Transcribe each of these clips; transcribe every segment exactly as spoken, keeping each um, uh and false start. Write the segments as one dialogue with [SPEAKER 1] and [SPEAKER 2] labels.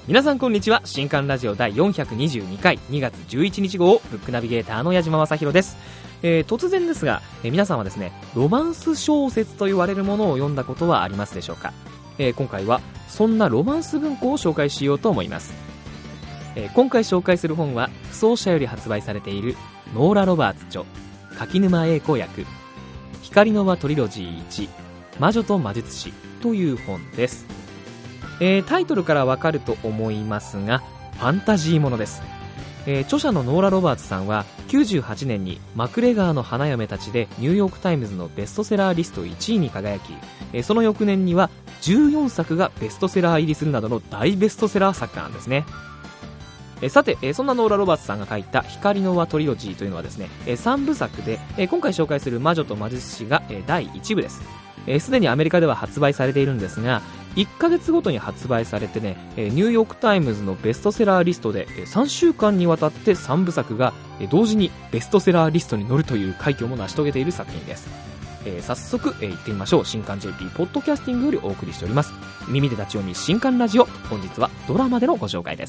[SPEAKER 1] 皆さんこんにちは。新刊ラジオだいよんひゃくにじゅうにかいにがつじゅういちにち号ブックナビゲーターの矢島正宏です。えー、突然ですが、えー、皆さんはですね、ロマンス小説と言われるものを読んだことはありますでしょうか。えー、今回はそんなロマンス文庫を紹介しようと思います。えー、今回紹介する本は不走者より発売されているノーラ・ロバーツ著、柿沼栄子訳、光の輪トリロジーいち、魔女と魔術師という本です。えー、タイトルからわかると思いますが、ファンタジーものです。えー、著者のノーラ・ロバーツさんはきゅうじゅうはちねんにマクレガーの花嫁たちでニューヨークタイムズのベストセラーリストいちいに輝き、えー、その翌年にはじゅうよんさくがベストセラー入りするなどの大ベストセラー作家なんですね。えー、さて、えー、そんなノーラ・ロバーツさんが書いた光の輪トリロジーというのはですね、えー、さんぶさくで、えー、今回紹介する魔女と魔術師が、えー、だいいちぶです。すで、えー、にアメリカでは発売されているんですが、いっかげつごとに発売されてね、えー、ニューヨークタイムズのベストセラーリストで、えー、さんしゅうかんにわたってさんぶさくが、えー、同時にベストセラーリストに載るという快挙も成し遂げている作品です。えー、早速、えー、行ってみましょう。新刊 ジェーピー ポッドキャスティングよりお送りしております耳で立ち読み新刊ラジオ。本日はドラマでのご紹介です。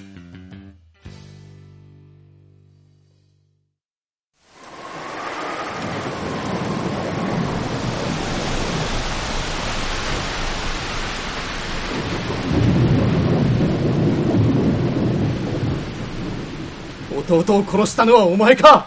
[SPEAKER 2] 弟を殺したのはお前か。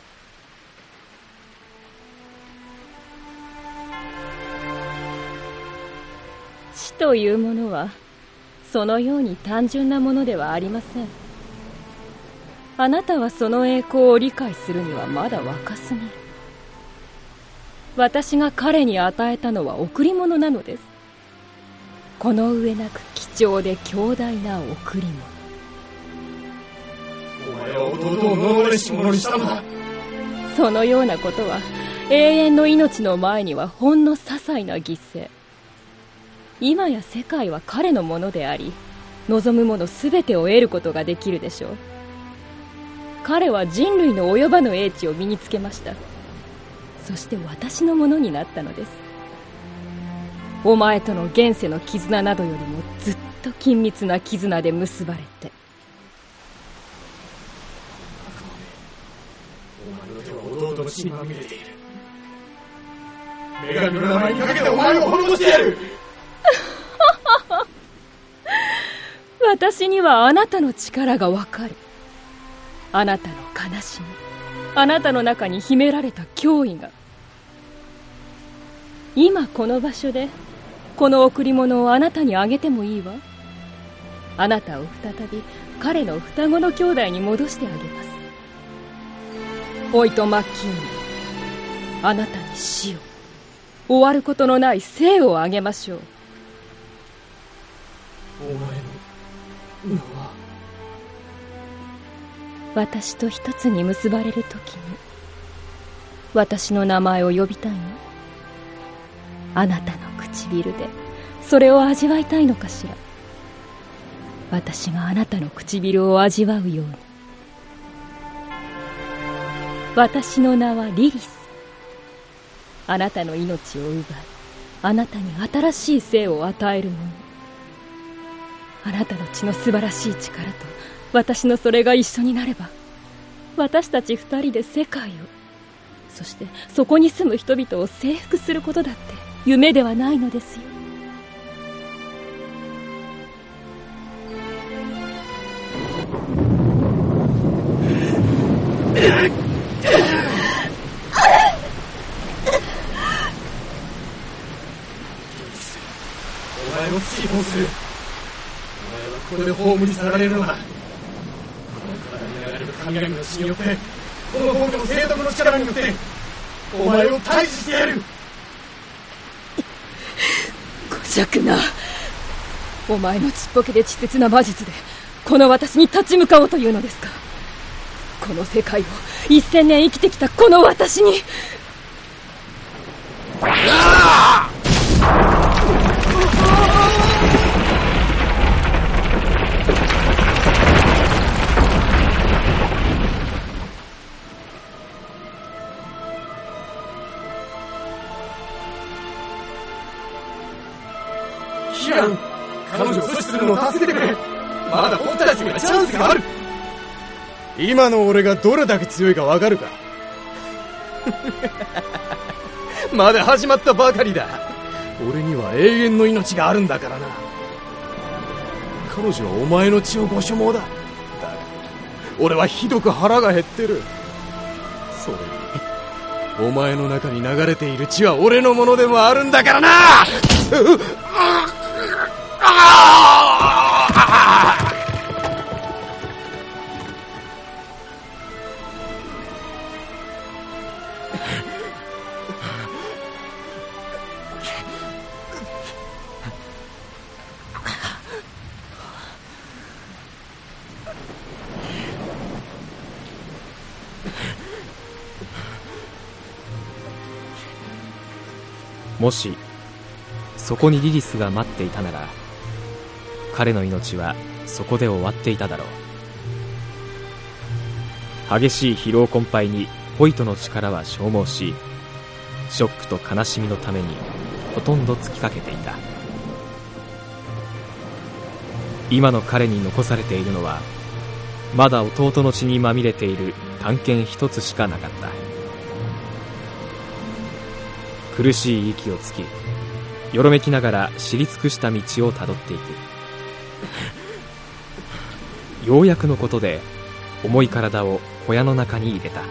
[SPEAKER 3] 死というものはそのように単純なものではありません。あなたはその栄光を理解するにはまだ若すぎる。私が彼に与えたのは贈り物なのです。この上なく貴重で強大な贈り物。
[SPEAKER 2] お前は弟を呪われし者にしたのだ。
[SPEAKER 3] そのようなことは永遠の命の前にはほんの些細な犠牲。今や世界は彼のものであり、望むものすべてを得ることができるでしょう。彼は人類の及ばぬ英知を身につけました。そして私のものになったのです。お前との現世の絆などよりもずっと緊密な絆で結ばれて。
[SPEAKER 2] 弟の血にまみれている。女神の名前にかけてお前を滅ぼしてやる。
[SPEAKER 3] 私にはあなたの力がわかる。あなたの悲しみ、あなたの中に秘められた脅威が。今この場所でこの贈り物をあなたにあげてもいいわ。あなたを再び彼の双子の兄弟に戻してあげます。おいとマッキーに、あなたに死を、終わることのない生をあげましょう。
[SPEAKER 2] お前の名は？
[SPEAKER 3] 私と一つに結ばれるときに私の名前を呼びたいの？あなたの唇でそれを味わいたいのかしら。私があなたの唇を味わうように。私の名はリリス。あなたの命を奪い、あなたに新しい生を与えるもの。あなたの血の素晴らしい力と私のそれが一緒になれば、私たち二人で世界を、そしてそこに住む人々を征服することだって夢ではないのですよ。
[SPEAKER 2] お前を追放する。お前はここで葬り去られるのだ。この体に流れる神々の血によって、この宝庫の聖徳の力によって、お前を退治してやる。
[SPEAKER 3] 小弱な。お前のちっぽけで稚拙な魔術でこの私に立ち向かおうというのですか。この世界を一千年生きてきたこの私に。
[SPEAKER 2] ああ！キラン、彼女を阻止するのを助けてくれ。 まだ僕たちにはチャンスがある。今の俺がどれだけ強いかわかるか。まだ始まったばかりだ。俺には永遠の命があるんだからな。彼女はお前の血をご所望だ。だが俺はひどく腹が減ってる。それにお前の中に流れている血は俺のものでもあるんだからな。
[SPEAKER 1] もしそこにリリスが待っていたなら、彼の命はそこで終わっていただろう。激しい疲労困憊にホイトの力は消耗し、ショックと悲しみのためにほとんど尽きかけていた。今の彼に残されているのは、まだ弟の血にまみれている短剣一つしかなかった。苦しい息をつき、よろめきながら知り尽くした道をたどっていく。ようやくのことで重い体を小屋の中に入れた。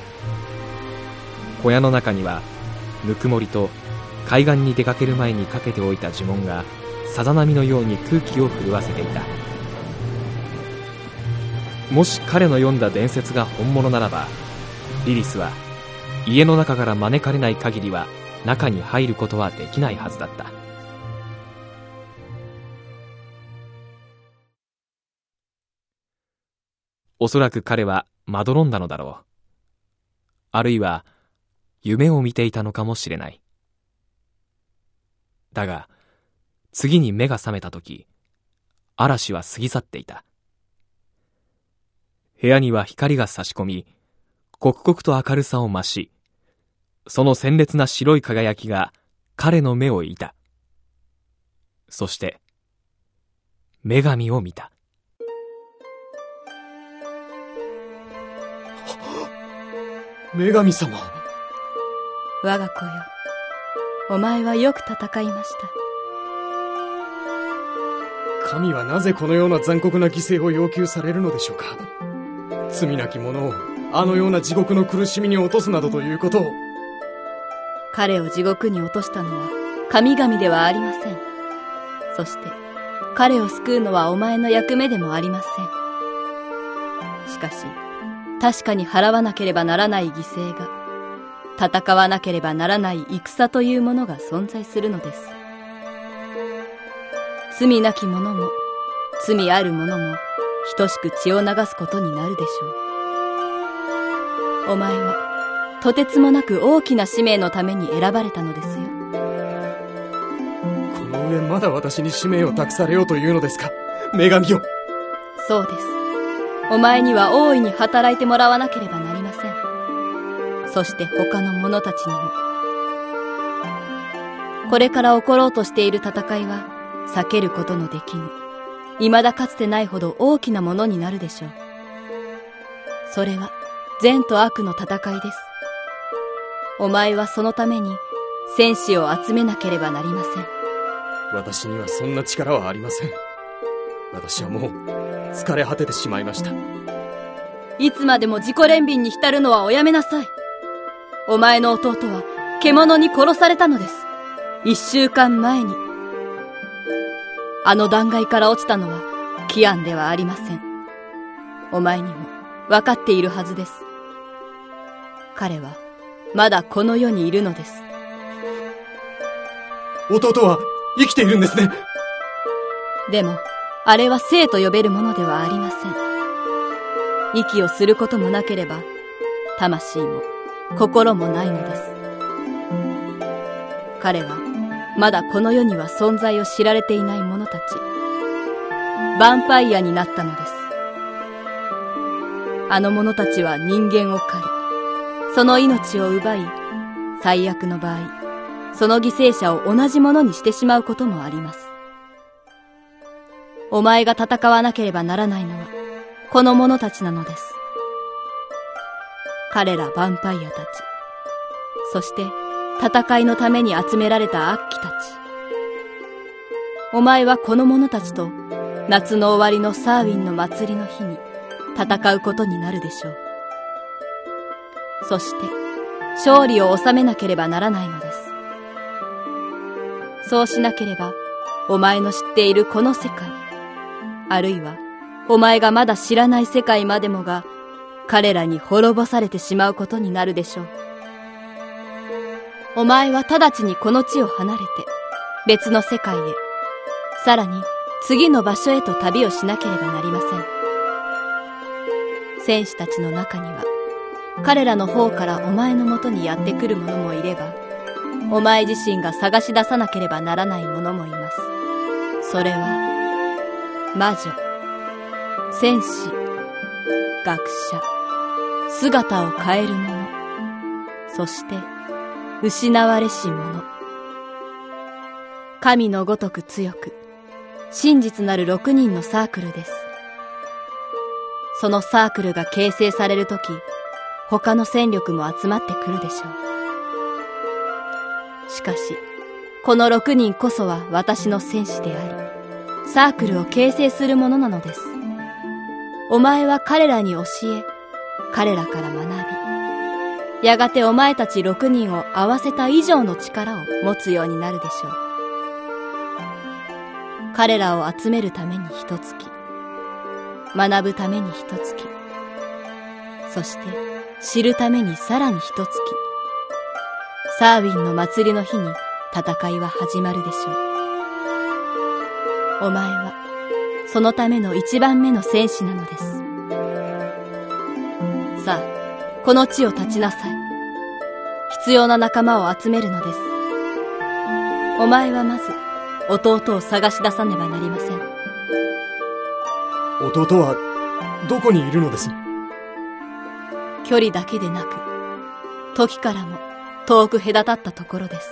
[SPEAKER 1] 小屋の中にはぬくもりと海岸に出かける前にかけておいた呪文がさざ波のように空気を震わせていた。もし彼の読んだ伝説が本物ならば、リリスは家の中から招かれない限りは中に入ることはできないはずだった。おそらく彼はまどろんだのだろう。あるいは夢を見ていたのかもしれない。だが次に目が覚めたとき、嵐は過ぎ去っていた。部屋には光が差し込み、刻々と明るさを増し、その鮮烈な白い輝きが彼の目を射た。そして女神を見た。
[SPEAKER 2] 女神様。
[SPEAKER 3] 我が子よ、お前はよく戦いました。
[SPEAKER 2] 神はなぜこのような残酷な犠牲を要求されるのでしょうか。罪なき者をあのような地獄の苦しみに落とすなどということを。
[SPEAKER 3] 彼を地獄に落としたのは神々ではありません。そして彼を救うのはお前の役目でもありません。しかし確かに払わなければならない犠牲が、戦わなければならない戦というものが存在するのです。罪なき者も罪ある者も等しく血を流すことになるでしょう。お前はとてつもなく大きな使命のために選ばれたのですよ。
[SPEAKER 2] この上まだ私に使命を託されようというのですか、女神よ。
[SPEAKER 3] そうです。お前には大いに働いてもらわなければなりません。そして他の者たちにも。これから起ころうとしている戦いは避けることのできぬ、未だかつてないほど大きなものになるでしょう。それは善と悪の戦いです。お前はそのために戦士を集めなければなりません。
[SPEAKER 2] 私にはそんな力はありません。私はもう疲れ果ててしまいました。
[SPEAKER 3] いつまでも自己憐憫に浸るのはおやめなさい。お前の弟は獣に殺されたのです。一週間前に。あの断崖から落ちたのはキアンではありません。お前にも分かっているはずです。彼はまだこの世にいるのです。
[SPEAKER 2] 弟は生きているんですね。
[SPEAKER 3] でもあれは生と呼べるものではありません。息をすることもなければ魂も心もないのです。彼はまだこの世には存在を知られていない者たち、ヴァンパイアになったのです。あの者たちは人間を狩り、その命を奪い、最悪の場合その犠牲者を同じものにしてしまうこともあります。
[SPEAKER 4] お前が戦わなければならないのはこの者たちなのです。彼らヴァンパイアたち、そして戦いのために集められた悪鬼たち。お前はこの者たちと夏の終わりのサーウィンの祭りの日に戦うことになるでしょう。そして勝利を収めなければならないのです。そうしなければお前の知っているこの世界、あるいはお前がまだ知らない世界までもが彼らに滅ぼされてしまうことになるでしょう。お前は直ちにこの地を離れて別の世界へ、さらに次の場所へと旅をしなければなりません。戦士たちの中には彼らの方からお前のもとにやってくる者もいれば、お前自身が探し出さなければならない者もいます。それは魔女、戦士、学者、姿を変える者、そして失われし者。神のごとく強く真実なる六人のサークルです。そのサークルが形成されるとき、他の戦力も集まってくるでしょう。しかしこの六人こそは私の戦士であり、サークルを形成するものなのです。お前は彼らに教え、彼らから学び、やがてお前たち六人を合わせた以上の力を持つようになるでしょう。彼らを集めるために一月、学ぶために一月、そして知るためにさらに一月、サーウィンの祭りの日に戦いは始まるでしょう。お前はそのための一番目の戦士なのです。さあ、この地を立ちなさい。必要な仲間を集めるのです。お前はまず弟を探し出さねばなりません。
[SPEAKER 2] 弟はどこにいるのです？
[SPEAKER 4] 距離だけでなく時からも遠く隔たったところです。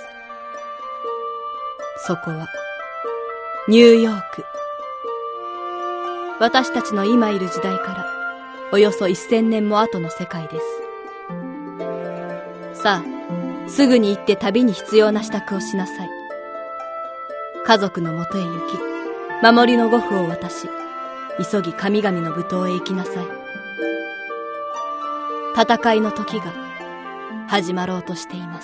[SPEAKER 4] そこはニューヨーク。私たちの今いる時代からおよそせんねんも後の世界です。さあ、すぐに行って旅に必要な支度をしなさい。家族のもとへ行き、守りの呉服を渡し、急ぎ神々の舞踏へ行きなさい。戦いの時が始まろうとしています。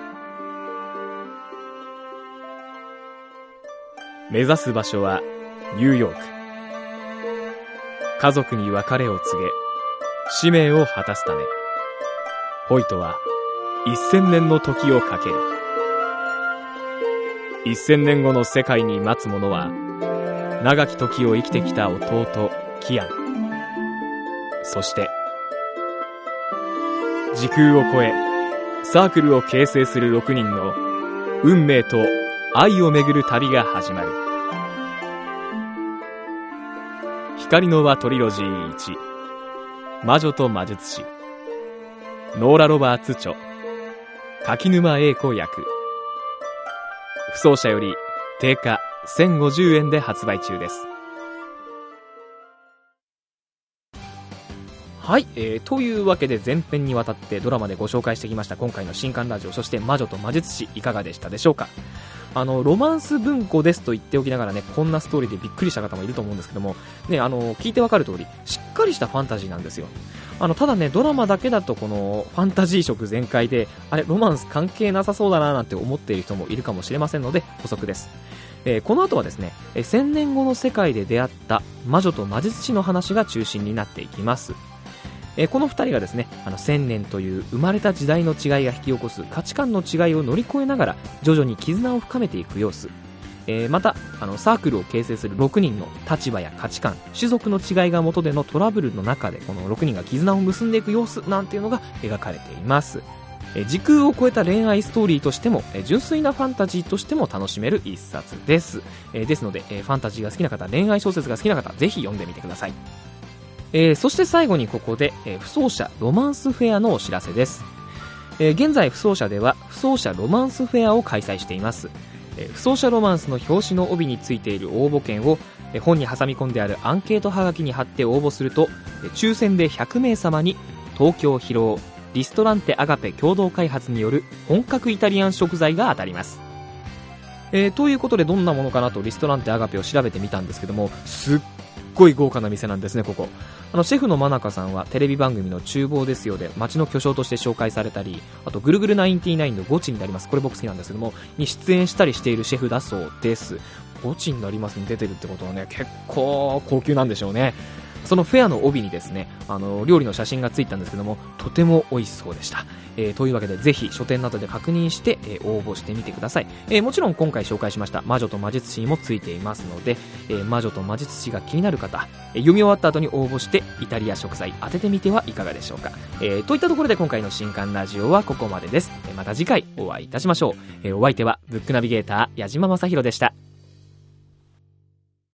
[SPEAKER 1] 目指す場所はニューヨーク。家族に別れを告げ、使命を果たすため、ホイトは一千年の時をかける。一千年後の世界に待つ者は、長き時を生きてきた弟キアン、そして時空を超えサークルを形成する六人の運命と愛をめぐる旅が始まる。光の輪トリロジーいち、魔女と魔術師、ノーラ・ロバーツ著、柿沼栄子役。不走者より定価せんごじゅうえんで発売中です。はい、えー、というわけで前編にわたってドラマでご紹介してきました今回の新刊ラジオ、そして魔女と魔術師、いかがでしたでしょうか。あのロマンス文庫ですと言っておきながらね、こんなストーリーでびっくりした方もいると思うんですけども、ね、あの聞いてわかる通りしっかりしたファンタジーなんですよ。あのただね、ドラマだけだとこのファンタジー色全開で、あれロマンス関係なさそうだななんて思っている人もいるかもしれませんので補足です。えー、この後はですね、えー、せんねんごの世界で出会った魔女と魔術師の話が中心になっていきます。えー、このふたりがですね、あのせんねんという生まれた時代の違いが引き起こす価値観の違いを乗り越えながら徐々に絆を深めていく様子、えー、またあのサークルを形成するろくにんの立場や価値観、種族の違いが元でのトラブルの中でこのろくにんが絆を結んでいく様子なんていうのが描かれています。えー、時空を超えた恋愛ストーリーとしても、えー、純粋なファンタジーとしても楽しめる一冊です。えー、ですので、えー、ファンタジーが好きな方、恋愛小説が好きな方、ぜひ読んでみてください。えー、そして最後にここで、えー、不走者ロマンスフェアのお知らせです。えー、現在不走者では不走者ロマンスフェアを開催しています。えー、不走者ロマンスの表紙の帯についている応募券をえ本に挟み込んであるアンケートはがきに貼って応募すると、え抽選でひゃくめいさまに東京広尾リストランテアガペ共同開発による本格イタリアン食材が当たります。えー、ということでどんなものかなとリストランテアガペを調べてみたんですけども、すっごい豪華な店なんですね。ここあのシェフの真中さんはテレビ番組の厨房ですよで街の巨匠として紹介されたり、あとぐるぐるナインティナインのゴチになります、これ僕好きなんですけどもに出演したりしているシェフだそうです。ゴチになりますに出てるってことはね、結構高級なんでしょうね。そのフェアの帯にですね、あの料理の写真がついたんですけども、とても美味しそうでした。えー、というわけでぜひ書店などで確認して、えー、応募してみてください。えー、もちろん今回紹介しました魔女と魔術師にもついていますので、えー、魔女と魔術師が気になる方、えー、読み終わった後に応募してイタリア食材当ててみてはいかがでしょうか。えー、といったところで今回の新刊ラジオはここまでです。えー、また次回お会いいたしましょう。えー、お相手はブックナビゲーター矢島正宏でした。